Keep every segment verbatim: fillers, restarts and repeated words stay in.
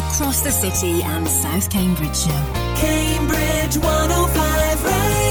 across the city and South Cambridgeshire. Cambridge one oh five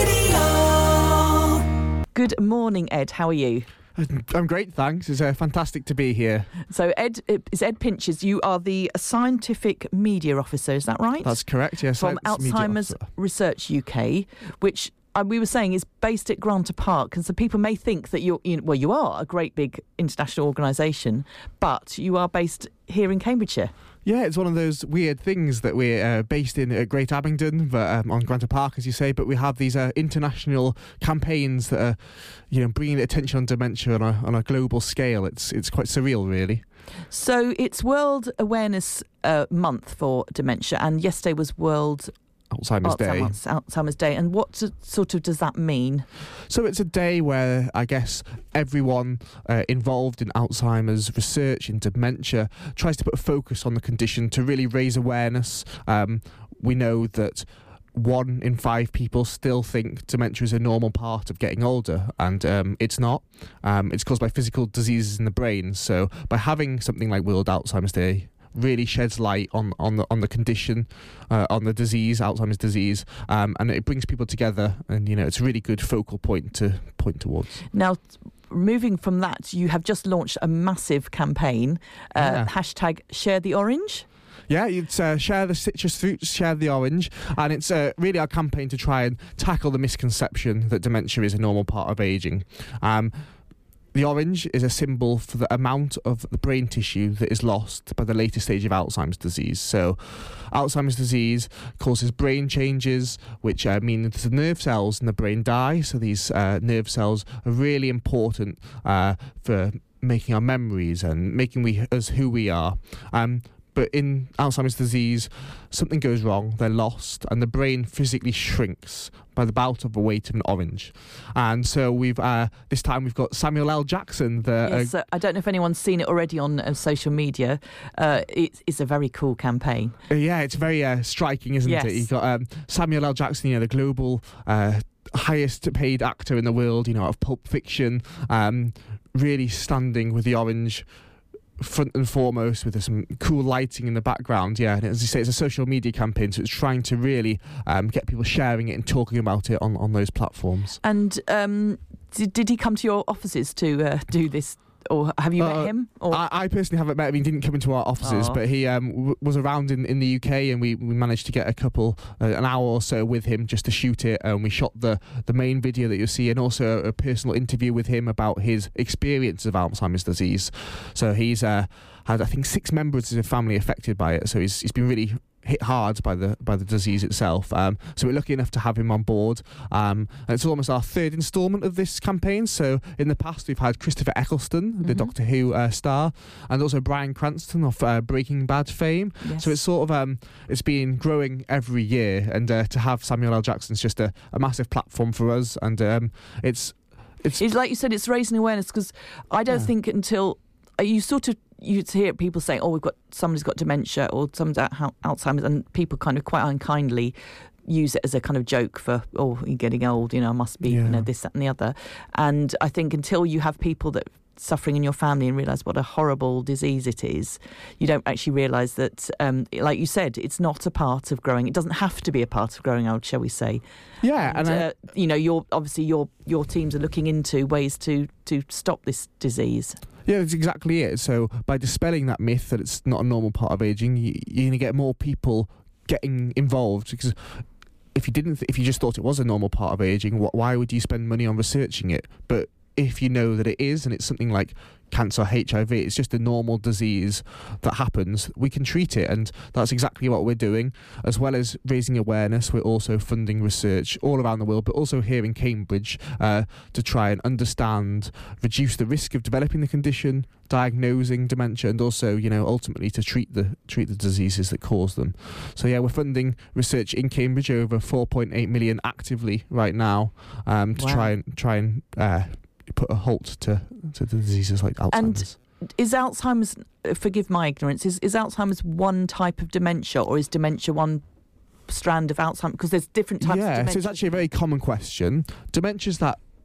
Radio. Good morning, Ed. How are you? I'm great, thanks. It's uh, fantastic to be here. So Ed is Ed Pinches. You are the scientific media officer, is that right? That's correct, yes. From Science Media Alzheimer's Officer. Research U K, which uh, we were saying is based at Granta Park. And so people may think that you're, you know, well, you are a great big international organisation, but you are based here in Cambridgeshire. Yeah, it's one of those weird things that we're uh, based in uh, Great Abingdon, but um, on Granta Park, as you say, but we have these uh, international campaigns that are, you know, bringing attention on dementia on a, on a global scale. It's it's quite surreal, really. So it's World Awareness uh, Month for dementia, and yesterday was World Alzheimer's Day. Alzheimer's, Alzheimer's Day. And what to, sort of does that mean? So it's a day where I guess everyone uh, involved in Alzheimer's research, in dementia, tries to put a focus on the condition to really raise awareness. Um, we know that one in five people still think dementia is a normal part of getting older, and um, it's not. Um, it's caused by physical diseases in the brain. So by having something like World Alzheimer's Day really sheds light on, on the on the condition, uh, on the disease, Alzheimer's disease, um, and it brings people together, and you know it's a really good focal point to point towards. Now, moving from that, you have just launched a massive campaign, uh, Yeah. hashtag Share the Orange. Yeah, it's uh, share the citrus fruits, share the orange, and it's uh, really our campaign to try and tackle the misconception that dementia is a normal part of ageing. Um, The orange is a symbol for the amount of the brain tissue that is lost by the later stage of Alzheimer's disease. So Alzheimer's disease causes brain changes, which uh, mean that the nerve cells in the brain die. So these uh, nerve cells are really important uh, for making our memories and making we us who we are. Um, But in Alzheimer's disease, something goes wrong, they're lost, and the brain physically shrinks by the about of the weight of an orange. And so we've uh, this time we've got Samuel L. Jackson. The, Yes, uh, uh, I don't know if anyone's seen it already on uh, social media. Uh, it's, it's a very cool campaign. uh, yeah, it's very uh, striking, isn't Yes. it? You've got um, Samuel L. Jackson, you know, the global uh, highest paid actor in the world, you know, of Pulp Fiction, um, really standing with the orange front and foremost, with some cool lighting in the background. Yeah, and as you say, it's a social media campaign, so it's trying to really um, get people sharing it and talking about it on, on those platforms. And um, did, did he come to your offices to uh, do this? Or have you Uh, met him? Or I, I personally haven't met him. He didn't come into our offices, Aw. but he um, w- was around in, in the U K, and we, we managed to get a couple, uh, an hour or so with him just to shoot it. And we shot the, the main video that you'll see, and also a, a personal interview with him about his experience of Alzheimer's disease. So he's uh, had, I think, six members of his family affected by it. So he's he's been really hit hard by the by the disease itself. Um, so we're lucky enough to have him on board. Um, and it's almost our third instalment of this campaign. So in the past we've had Christopher Eccleston, Mm-hmm. the Doctor Who uh, star, and also Bryan Cranston of uh, Breaking Bad fame. Yes. So it's sort of um, it's been growing every year, and uh, to have Samuel L. Jackson's just a, a massive platform for us, and um, it's it's It's like you said, it's raising awareness, because I don't Yeah. think until uh, you sort of you hear people saying, "Oh, we've got somebody's got dementia or someone's at ha- Alzheimer's," and people kind of quite unkindly use it as a kind of joke for, "Oh, you're getting old, you know, must be you Yeah. know this, that, and the other." And I think until you have people that suffering in your family and realise what a horrible disease it is, you don't actually realise that, um, like you said, it's not a part of growing. It doesn't have to be a part of growing old, shall we say? yeah, And, and I, uh, you know, you're obviously your your teams are looking into ways to to stop this disease. Yeah, that's exactly it. So by dispelling that myth that it's not a normal part of ageing, you, you're going to get more people getting involved. Because if you didn't, th- if you just thought it was a normal part of ageing, wh- why would you spend money on researching it? But if you know that it is, and it's something like cancer, H I V, it's just a normal disease that happens, we can treat it, and that's exactly what we're doing. As well as raising awareness, we're also funding research all around the world, but also here in Cambridge, uh, to try and understand, reduce the risk of developing the condition, diagnosing dementia, and also, you know, ultimately to treat the treat the diseases that cause them. So yeah, we're funding research in Cambridge, over four point eight million actively right now, um, to Wow. try and try and uh, put a halt to to the diseases like Alzheimer's. And is Alzheimer's, uh, forgive my ignorance, is, is Alzheimer's one type of dementia, or is dementia one strand of Alzheimer's? Because there's different types yeah, of dementia. so it's actually a very common question. Dementia's that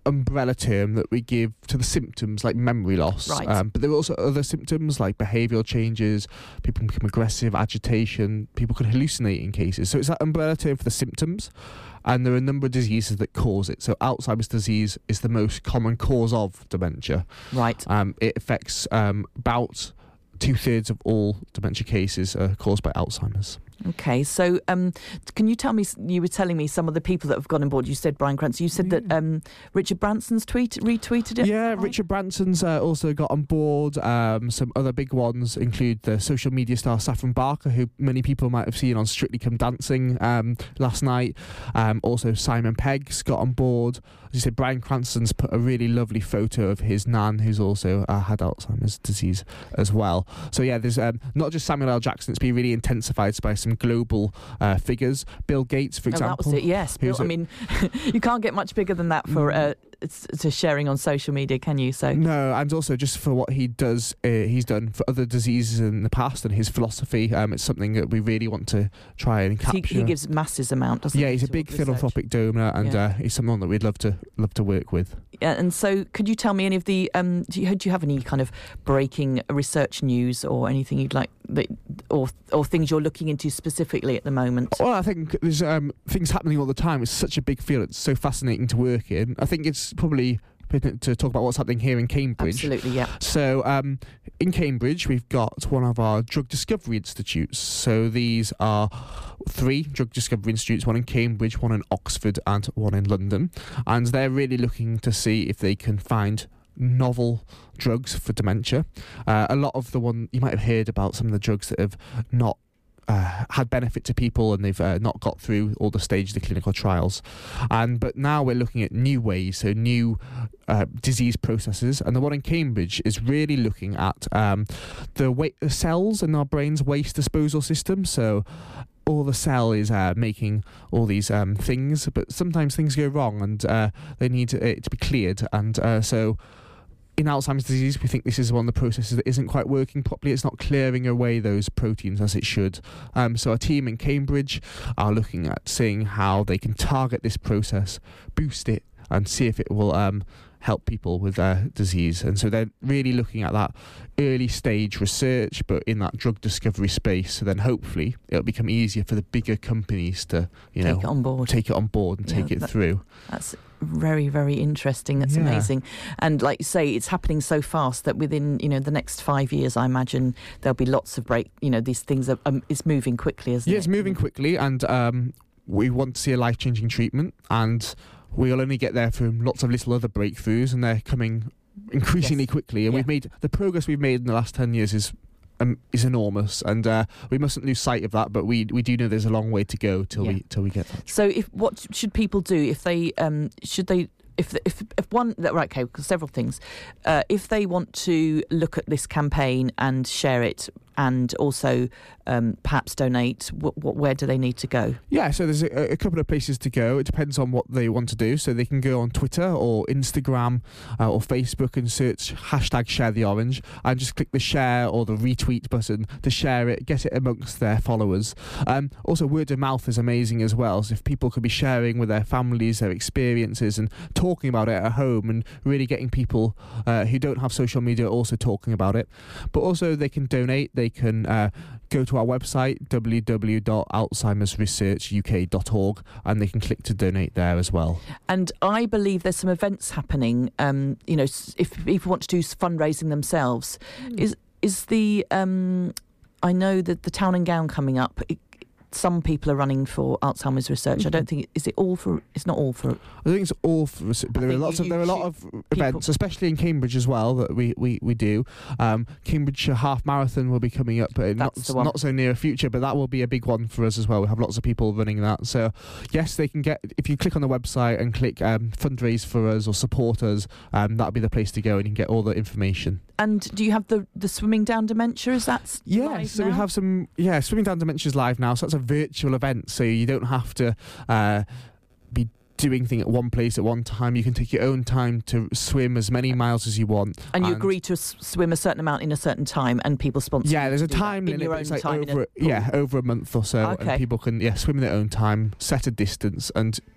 umbrella term that we give to the symptoms like memory loss. Right. Um, but there are also other symptoms like behavioural changes, people can become aggressive, agitation, people can hallucinate in cases. So it's that umbrella term for the symptoms. And there are a number of diseases that cause it. So Alzheimer's disease is the most common cause of dementia. Right. Um, it affects um, about two-thirds of all dementia cases are caused by Alzheimer's. Okay, so um, can you tell me, you were telling me some of the people that have gone on board. You said Bryan Cranston. You said Yeah. that um, Richard Branson's tweet retweeted it? Yeah, Right. Richard Branson's uh, also got on board. Um, some other big ones include the social media star Saffron Barker, who many people might have seen on Strictly Come Dancing um, last night. Um, also, Simon Pegg's got on board. As you said, Bryan Cranston's put a really lovely photo of his nan, who's also uh, had Alzheimer's disease as well. So yeah, there's um, not just Samuel L. Jackson. It's been really intensified by some global uh, figures. Bill Gates, for Oh, example. that was it, yes. Bill, who's I a- mean, you can't get much bigger than that for uh, it's, to sharing on social media, can you? So No, and also just for what he does, uh, he's done for other diseases in the past and his philosophy. Um, it's something that we really want to try and he, capture. he gives masses amount, doesn't yeah, he? he's a to big research? philanthropic donor, and Yeah. uh, he's someone that we'd love to love to work with. Yeah, and so could you tell me any of the um, do you, do you have any kind of breaking research news or anything you'd like that, or or things you're looking into specifically at the moment? Well, I think there's um, things happening all the time. It's such a big field. It's so fascinating to work in. I think it's probably pertinent to talk about what's happening here in Cambridge. Absolutely, yeah. So um, in Cambridge, we've got one of our drug discovery institutes. So these are three drug discovery institutes, one in Cambridge, one in Oxford, and one in London. And they're really looking to see if they can find novel drugs for dementia. Uh, a lot of the one you might have heard about, some of the drugs that have not Uh, had benefit to people and they've uh, not got through all the stages of the clinical trials. And but now we're looking at new ways, so new uh, disease processes. And the one in Cambridge is really looking at um, the, wa- the cells in our brain's waste disposal system. So all the cell is uh, making all these um, things, but sometimes things go wrong and uh, they need it to be cleared. And uh, so in Alzheimer's disease, we think this is one of the processes that isn't quite working properly. It's not clearing away those proteins as it should. Um, so our team in Cambridge are looking at seeing how they can target this process, boost it, and see if it will um, help people with their disease. And so they're really looking at that early stage research, but in that drug discovery space. So then hopefully it'll become easier for the bigger companies to, you Take know, it on board. take it on board and Yeah, take it that- through. That's very, very interesting. That's Yeah. amazing. And like you say, it's happening so fast that within, you know, the next five years, I imagine there'll be lots of break, you know, these things are, um, it's moving quickly, isn't Yeah, it? it's moving quickly, and um, we want to see a life-changing treatment, and we'll only get there from lots of little other breakthroughs, and they're coming increasingly Yes. quickly. And Yeah. we've made the progress we've made in the last ten years is um, is enormous, and uh, we mustn't lose sight of that. But we we do know there's a long way to go till Yeah. we till we get that. So, if what should people do if they um, should they if if if one right okay several things uh, if they want to look at this campaign and share it and also um, perhaps donate, what, what where do they need to go? Yeah, so there's a, a couple of places to go. It depends on what they want to do. So they can go on Twitter or Instagram uh, or Facebook and search hashtag share the orange and just click the share or the retweet button to share it, get it amongst their followers. Um, also, word of mouth is amazing as well. So if people could be sharing with their families their experiences and talking about it at home and really getting people uh, who don't have social media also talking about it. But also they can donate. They can uh, go to our website, w w w dot alzheimers research u k dot org, and they can click to donate there as well. And I believe there's some events happening. Um, you know, s- if people want to do s- fundraising themselves, is is the um, I know that the Town and Gown coming up. It, some people are running for Alzheimer's research. I don't think is it all for. It's not all for. I think it's all for, but there are think lots you- of there are a you lot of events, especially in Cambridge as well, that we we, we do. Um, Cambridgeshire Half Marathon will be coming up, but not That's the one. not so near a future, but that will be a big one for us as well. We have lots of people running that, so yes, they can get if you click on the website and click um, fundraise for us or support us, um, that'll be the place to go, and you can get all the information. And do you have the the swimming down dementia? Is that s- Yeah, live so now? we have some. Yeah, Swimming Down Dementia's live now, so that's a virtual event. So you don't have to uh, be doing things at one place at one time. You can take your own time to swim as many miles as you want. And you agree to s- swim a certain amount in a certain time, and people sponsor. Yeah, you there's to a do that time in limit. your but own it's like time in a over pool. yeah over a month or so, Okay. and people can yeah swim in their own time, set a distance, and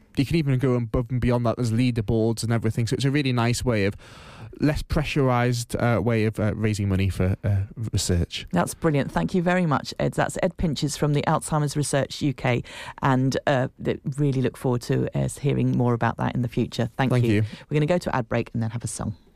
you can even go above and beyond that. There's leaderboards and everything. So it's a really nice way of, less pressurised uh, way of uh, raising money for uh, research. That's brilliant. Thank you very much, Ed. That's Ed Pinches from the Alzheimer's Research U K, and uh, really look forward to uh, hearing more about that in the future. Thank, Thank you. you. We're going to go to ad break and then have a song.